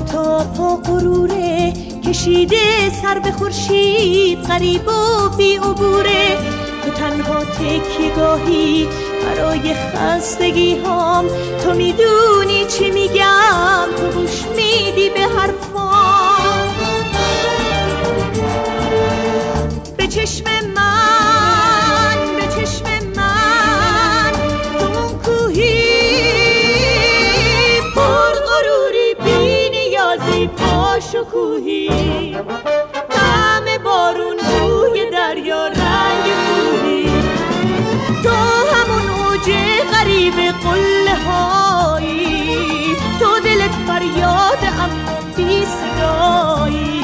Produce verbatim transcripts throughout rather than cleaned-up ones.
تا پا غروره، کشیده سر به خورشید، غریب و بی عبوره. تو تنها تکیه‌گاهی برای خستگی هام، تو میدونی چی میگم، تو گوش میدی به حرفام. به چشم من، به چشم من، تو اون کوهی پر غروری، بی نیازی، با شکوهی، طعم بارون، بوی دریا، رنگ کوهی. تو همون اوج غریب قله هایی، تو دلت فریاد اما بی صدایی.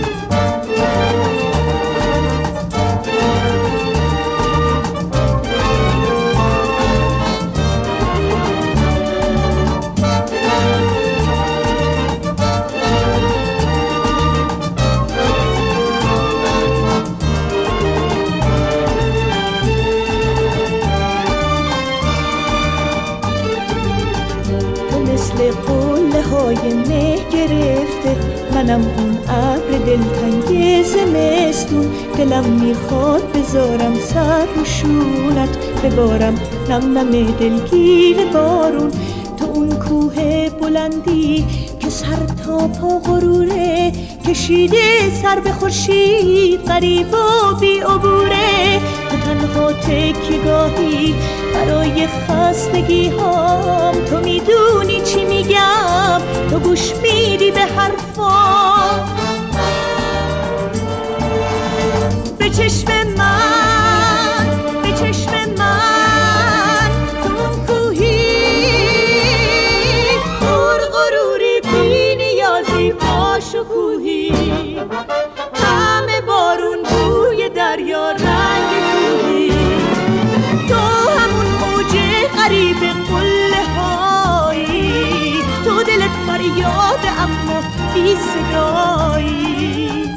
قله های مه گرفته، منم اون ابر دلتنگ زمستون. دلم میخواد بذارم سر رو شونت، ببارم نم نم دلگیر بارون. تو اون کوه بلندی که سر تا پا غروره، کشیده سر به خورشید، غریب و بی عبوره. تو تنها تکیه‌گاهی برای خستگی هام، تو میدونی چی میگم، تو گوش میدی به حرفام. به چشم من، به چشم من، تو اون کوهی پر غروری، بی نیازی، با شکوهی، طعم بارون، بوی دریا، رنگ کوهی. تو همون موج غریب قله هایی، تو دلت فریاد اما بی صدایی.